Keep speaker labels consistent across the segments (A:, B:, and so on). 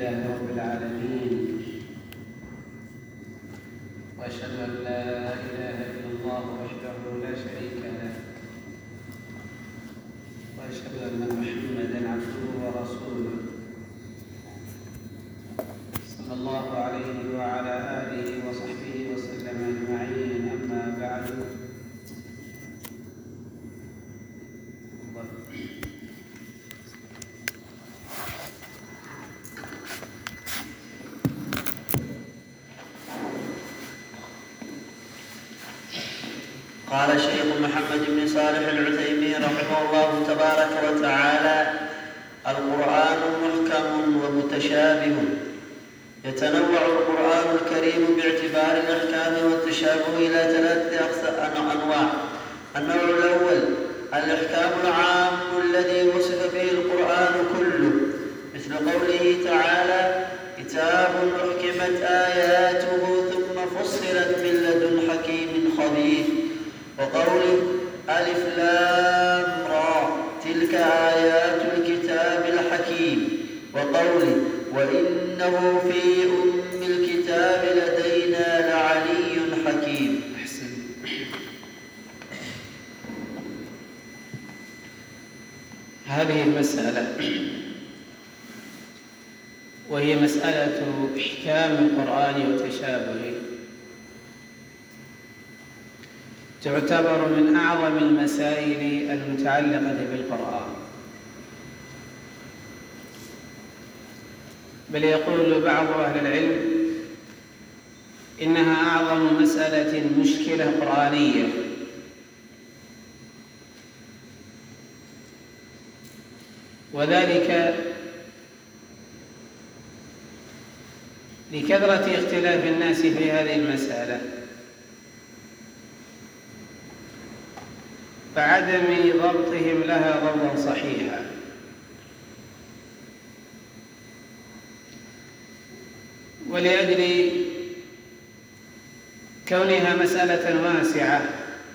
A: لله رب العالمين، وأشهد أن لا إله إلا الله وحده لا شريك له، وأشهد أن محمدًا عبده ورسوله صلى الله عليه وعلى آله وصحبه وسلم أجمعين. أما بعد،
B: قال الشيخ محمد بن صالح العثيمين رحمه الله تبارك وتعالى: القرآن محكم ومتشابه. يتنوع القرآن الكريم باعتبار الأحكام والتشابه إلى 3 أنواع. النوع الأول الإحكام العام الذي وصف به القرآن كله، مثل قوله تعالى: كتاب أحكمت آياته ثم فصلت من لدن حكيم خبير، وقوله: ألف لام را تلك آيات الكتاب الحكيم، وقوله: وإنه في أم الكتاب لدينا لعلي حكيم.
A: هذه المسألة وهي مسألة إحكام القرآن وتشابهه تعتبر من أعظم المسائل المتعلقة بالقرآن، بل يقول بعض أهل العلم إنها أعظم مسألة مشكلة قرآنية، وذلك لكثرة اختلاف الناس في هذه المسألة، فعدم ضبطهم لها ضبطا صحيحا. ولأجل كونها مسألة واسعة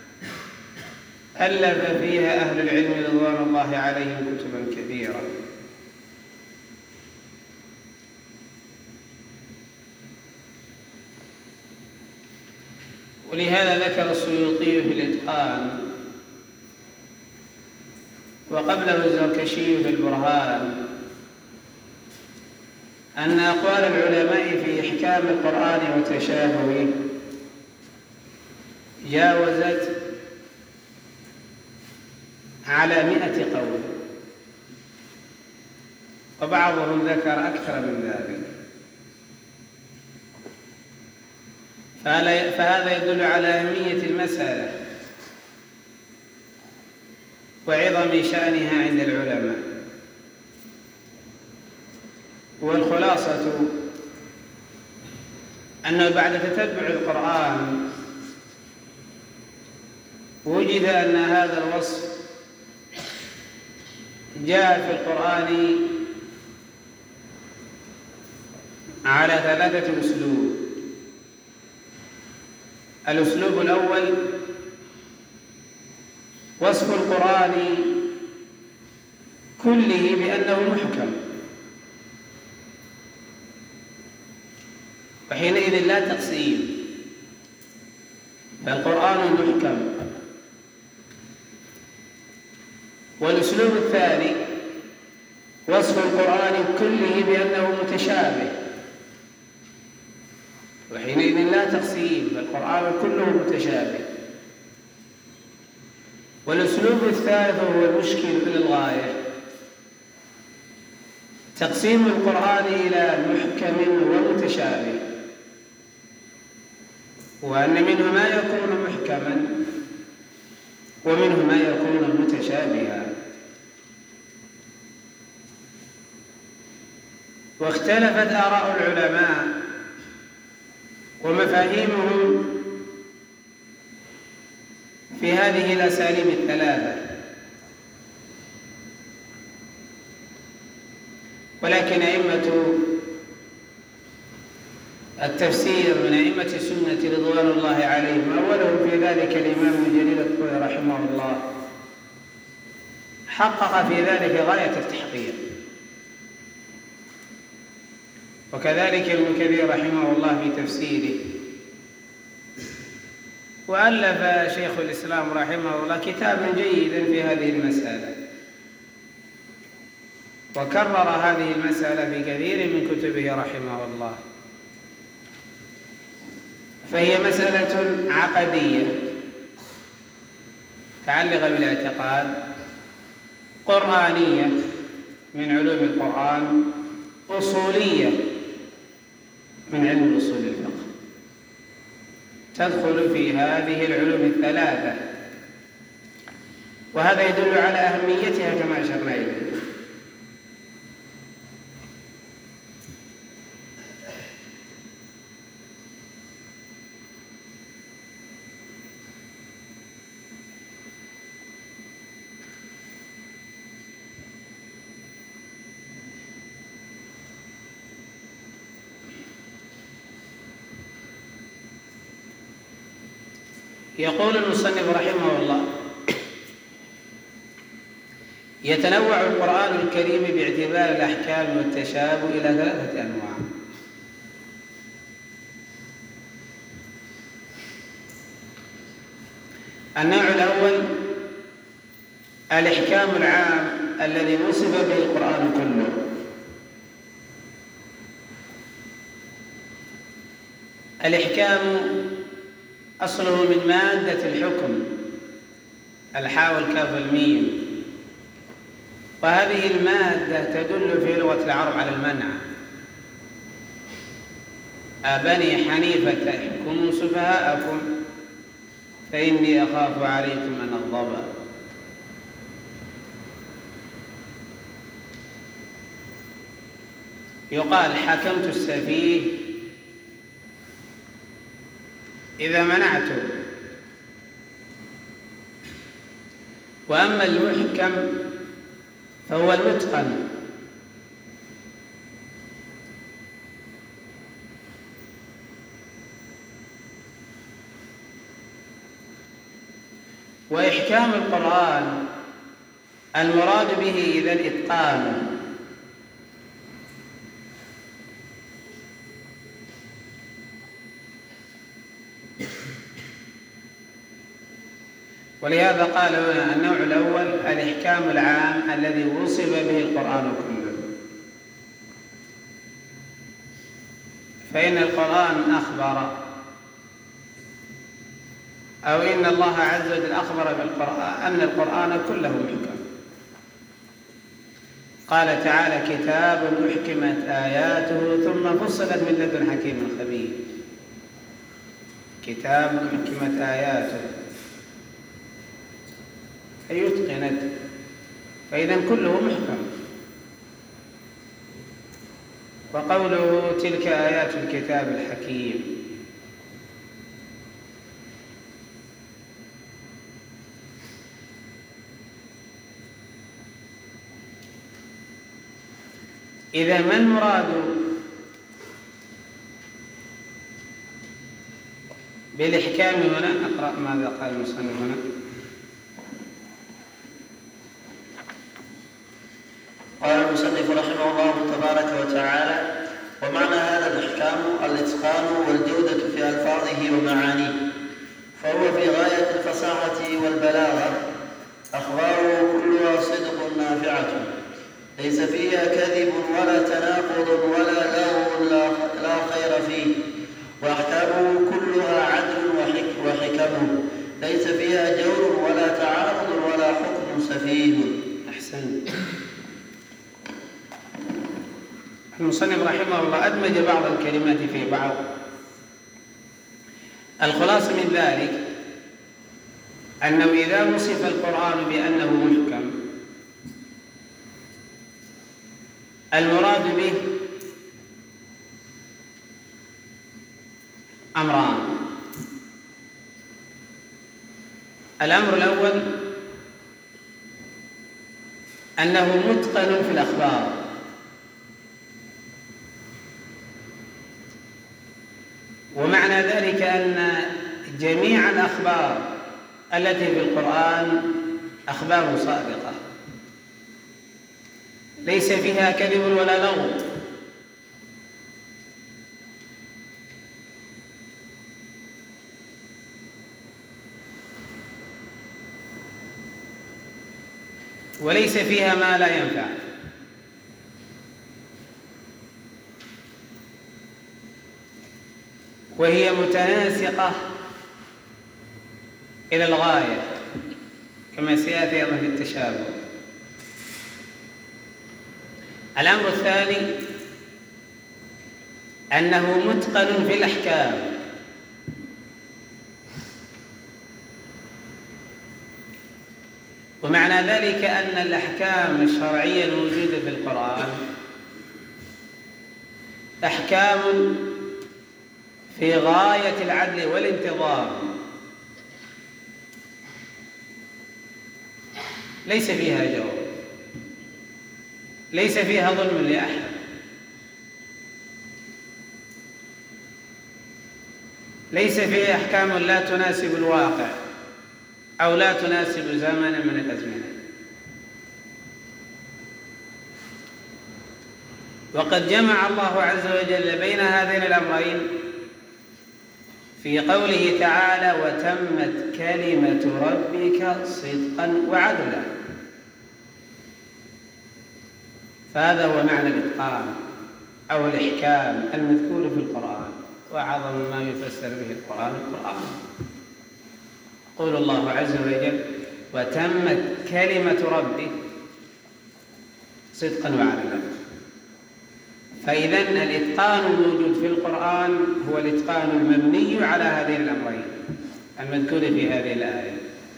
A: ألف فيها أهل العلم رضوان الله عليهم كتبا كثيرة، ولهذا ذكر السيوطي في الإتقان وقبله الزركشي في البرهان أن أقوال العلماء في إحكام القرآن وتشابهه جاوزت على 100 قول، وبعضهم ذكر أكثر من ذلك، فهذا يدل على أهمية المسألة وعظم شأنها عند العلماء. والخلاصة أنه بعد تتبع القرآن وجد أن هذا الوصف جاء في القرآن على 3 أسلوب. الأسلوب الأول وصف القرآن كله بأنه محكم، وحينئذ لا تقسيم، فالقرآن محكم. والأسلوب الثاني وصف القرآن كله بأنه متشابه، وحينئذ لا تقسيم، فالقرآن كله متشابه. والأسلوب الثالث هو المشكل للغاية، تقسيم القرآن إلى محكم ومتشابه، وأن منه ما يكون محكما ومنه ما يكون متشابها. واختلفت آراء العلماء ومفاهيمهم في هذه الأساليب ال3، ولكن أئمة التفسير من أئمة السنة رضوان الله عليهم أولهم في ذلك الإمام الجليل الطوي رحمه الله حقق في ذلك غاية التحقيق، وكذلك ابن كثير رحمه الله في تفسيره. وألف شيخ الإسلام رحمه الله كتابا جيدا في هذه المسألة، وكرر هذه المسألة في كثير من كتبه رحمه الله. فهي مسألة عقدية متعلقة بالاعتقاد، قرآنية من علوم القرآن، أصولية من علم أصول الفقه، تدخل في هذه العلوم الثلاثة، وهذا يدل على أهميتها كما أشرنا إليه. يقول المصنف رحمه الله: يتنوع القرآن الكريم باعتبار الأحكام والتشابه إلى 3 أنواع. النوع الأول الإحكام العام الذي وصف به القرآن كله. الإحكام أصله من مادة الحكم، الحاء والكاف والميم، وهذه المادة تدل في لغة العرب على المنع. أبني حنيفة احكموا سفهاءكم فإني أخاف عليكم أن الضبا. يقال حكمت السفيه إذا منعته. وأما المحكم فهو المتقن، وإحكام القرآن المراد به إذا الإتقان، ولهذا قال هنا النوع الأول الإحكام العام الذي وصف به القرآن كله. فإن القرآن أخبر، أو إن الله عز وجل أخبر بالقرآن أن القرآن كله محكم. قال تعالى: كتاب أحكمت آياته ثم فصلت من لدن حكيم خبير. كتاب أحكمت آياته أي أتقنت، فإذا كله محكم. وقوله تلك آيات الكتاب الحكيم، إذا ما المراد بالإحكام هنا؟ أقرأ ماذا قال المصنف هنا.
B: قال المصنف رحمه الله تبارك وتعالى: ومعنى هذا الإحكام الإتقان والجودة في ألفاظه ومعانيه، فهو في غاية الفصاحة والبلاغة، أخباره كلها صدق نافعة، ليس فيها كذب ولا تناقض ولا لغو لا خير فيه، وأحكامه كلها عدل وحكمه، ليس فيها جور ولا تعارض ولا حكم سفيه.
A: أحسن. المصنف رحمه الله أدمج بعض الكلمات في بعض. الخلاصة من ذلك أنه إذا وصف القرآن بأنه محكم، المراد به أمران. الأمر الأول أنه متقن في الأخبار، ومعنى ذلك أن جميع الأخبار التي في القرآن أخبار صادقة، ليس فيها كذب ولا لغو، وليس فيها ما لا ينفع. وهي متناسقة إلى الغاية كما سيأتي أيضا في التشابه. الأمر الثاني أنه متقن في الأحكام، ومعنى ذلك أن الأحكام الشرعية الموجودة في القرآن أحكام في غاية العدل والانتظام، ليس فيها جور، ليس فيها ظلم لأحد، ليس فيها أحكام لا تناسب الواقع أو لا تناسب زمنا من الأزمنة. وقد جمع الله عز وجل بين هذين الأمرين في قوله تعالى: وتمت كلمة ربك صدقا وعدلا. فهذا هو معنى الإتقان أو الإحكام المذكور في القرآن، وأعظم ما يفسر به القرآن. يقول الله عز وجل: وتمت كلمة ربك صدقا وعدلا. فإذا الإتقان الموجود في القرآن هو الإتقان المبني على هذين الأمرين المذكور في هذه الآية.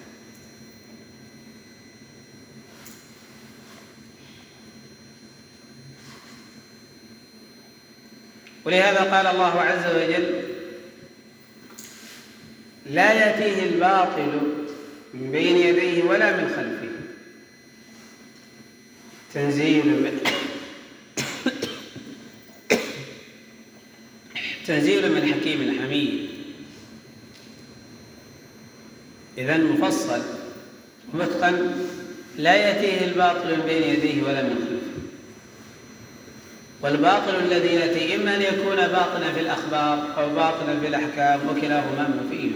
A: ولهذا قال الله عز وجل: لا يأتيه الباطل من بين يديه ولا من خلفه تنزيل من حكيم حميد. إذن مفصل متقن، لا يأتيه الباطل من بين يديه ولا من خلفه. والباطل الذي يأتي إما أن يكون باطنا في الأخبار أو باطنا في الأحكام، وكلاهما مفيد.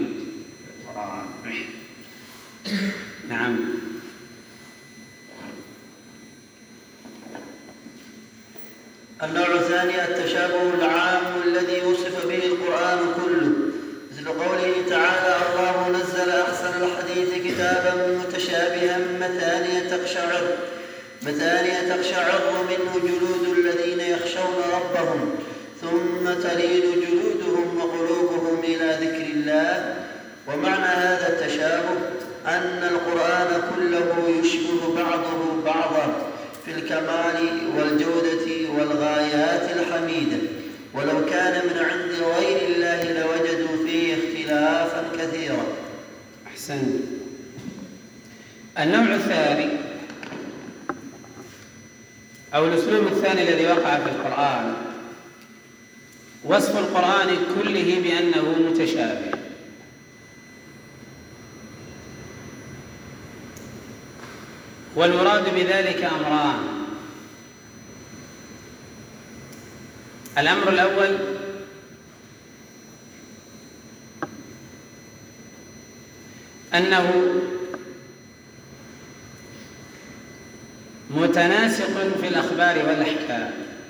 A: نعم.
B: النوع الثاني التشابه العام الذي وصف به القرآن كله، مثل قوله تعالى: الله نزل أحسن الحديث كتابا متشابها مثانية تقشعر منه جلود الذين يخشون ربهم ثم تلين جلودهم وقلوبهم إلى ذكر الله. ومعنى هذا التشابه أن القرآن كله يشبه بعضه بعضا في الكمال والجودة والغايات الحميدة، ولو كان من عند غير الله لوجدوا فيه اختلافا كثيرا.
A: أحسنت. النوع الثاني أو الأسلوب الثاني الذي وقع في القرآن وصف القرآن كله بأنه متشابه. والمراد بذلك أمران: الأمر الأول أنه متناسق في الأخبار والأحكام،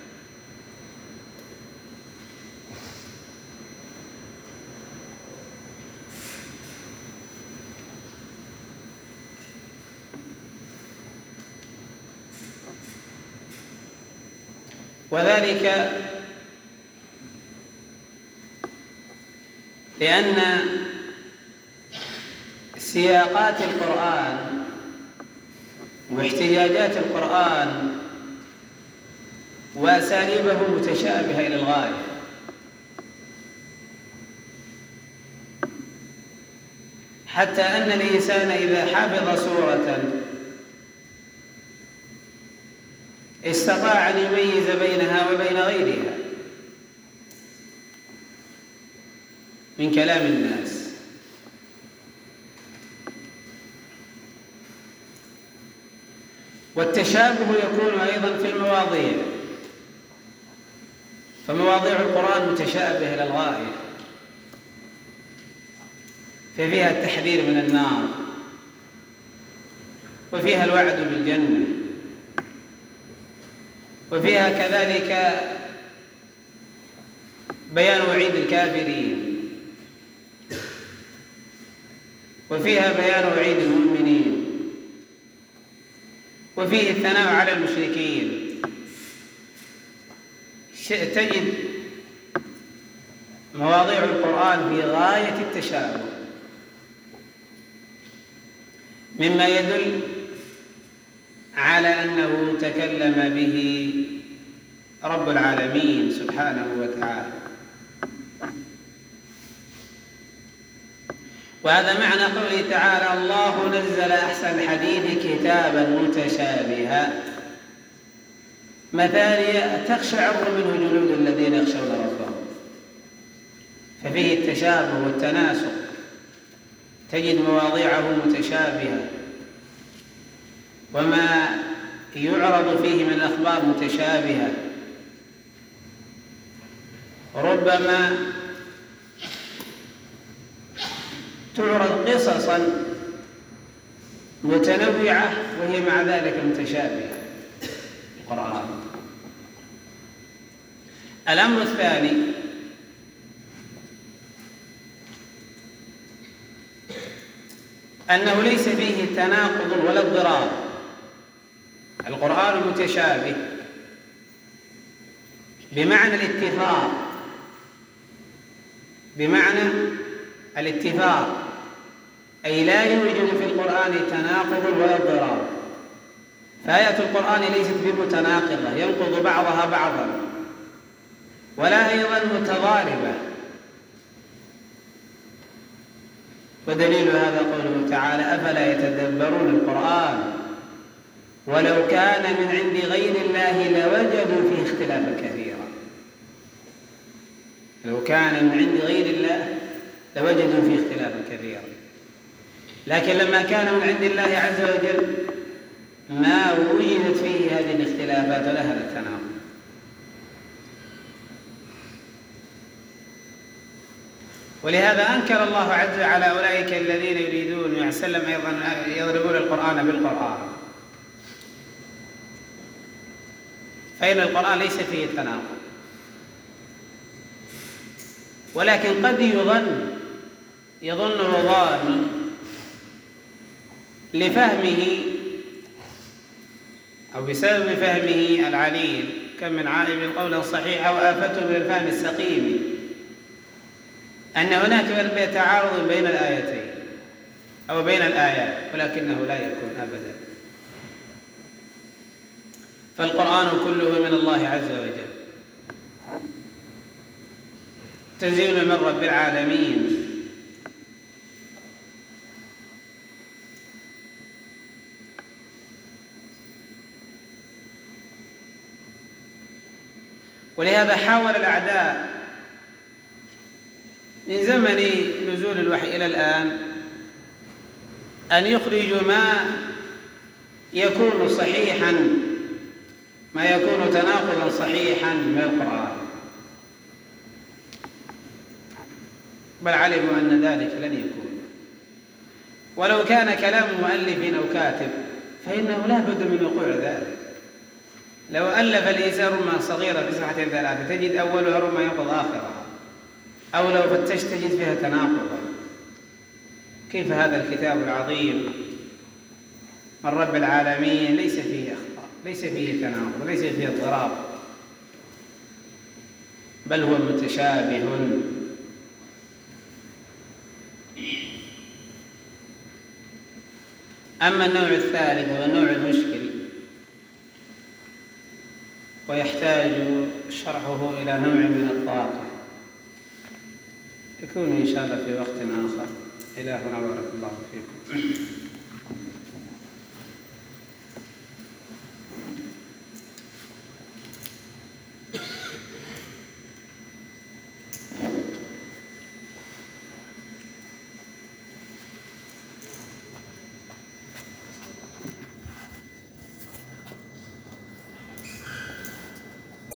A: وذلك لأن سياقات القرآن واحتياجات القرآن وأساليبه متشابهة إلى الغاية، حتى أن الإنسان إذا حفظ سورة استطاع أن يميز بينها وبين غيرها من كلام الناس. والتشابه يكون أيضا في المواضيع، فمواضيع القرآن متشابهة إلى الغاية، ففيها التحذير من النار وفيها الوعد بالجنة، وفيها كذلك بيان وعيد الكافرين، وفيها بيان وعيد المؤمنين، وفيه الثناء على المشركين. تجد مواضيع القرآن في غاية التشابه، مما يدل على أنه تكلم به رب العالمين سبحانه وتعالى. وهذا معنى قوله تعالى: الله نزل أحسن الحديث كتابا متشابها مثانية تقشعر منه جلود الذين يخشون ربهم. ففيه التشابه والتناسق، تجد مواضيعه متشابهة، وما يعرض فيه من الأخبار متشابهة. ربما تعرض قصصا متنوعة وهي مع ذلك متشابهة القرآن. الأمر الثاني أنه ليس فيه تناقض ولا اضطراب. القرآن متشابه بمعنى الاتفاق، بمعنى الاتفاق، أي لا يوجد في القرآن تناقض ولا اضطراب. فآيات القرآن ليست بمتناقضة ينقض بعضها بعضا، ولا أيضا متضاربة. ودليل هذا قوله تعالى: أفلا يتدبرون القرآن ولو كان من عند غير الله لوجدوا فيه اختلافا كثيرا. لو كان من عند غير الله لوجدوا فيه اختلافا كثيرا، لكن لما كان من عند الله عز وجل ما وجدت فيه هذه الاختلافات ولا هذا التناقض. ولهذا أنكر الله عز وجل على أولئك الذين يريدون ويسلم أيضا يضربون القرآن بالقرآن، فإن القرآن ليس فيه تناقض. ولكن قد يظن ظان لفهمه أو بسبب فهمه العليل، كم من عالم قولا صحيحا وآفته من الفهم السقيم، أن هناك تعارض بين الآيتين أو بين الآيات، ولكنه لا يكون أبدا. فالقرآن كله من الله عز وجل، تنزيل من رب العالمين، ولهذا حاول الأعداء من زمن نزول الوحي إلى الآن أن يخرجوا ما يكون صحيحا، ما يكون تناقضا صحيحا من القرآن، بل علموا أن ذلك لن يكون. ولو كان كلام مؤلف أو كاتب فإنه لا بد من وقوع ذلك. لو ألف الإنسان رمة صغيرة في صفحة 3 تجد أولها رمة ينقض آخرها، أو لو فتشت تجد فيها تناقضا. كيف هذا الكتاب العظيم من رب العالمين ليس فيه أخطاء، ليس فيه تناقض، ليس فيه اضطراب، بل هو متشابه. أما النوع الثالث هو النوع المشكل، ويحتاج شرحه إلى نوع من الطاقة، يكون إن شاء الله في وقت آخر. إلهنا بارك الله فيكم.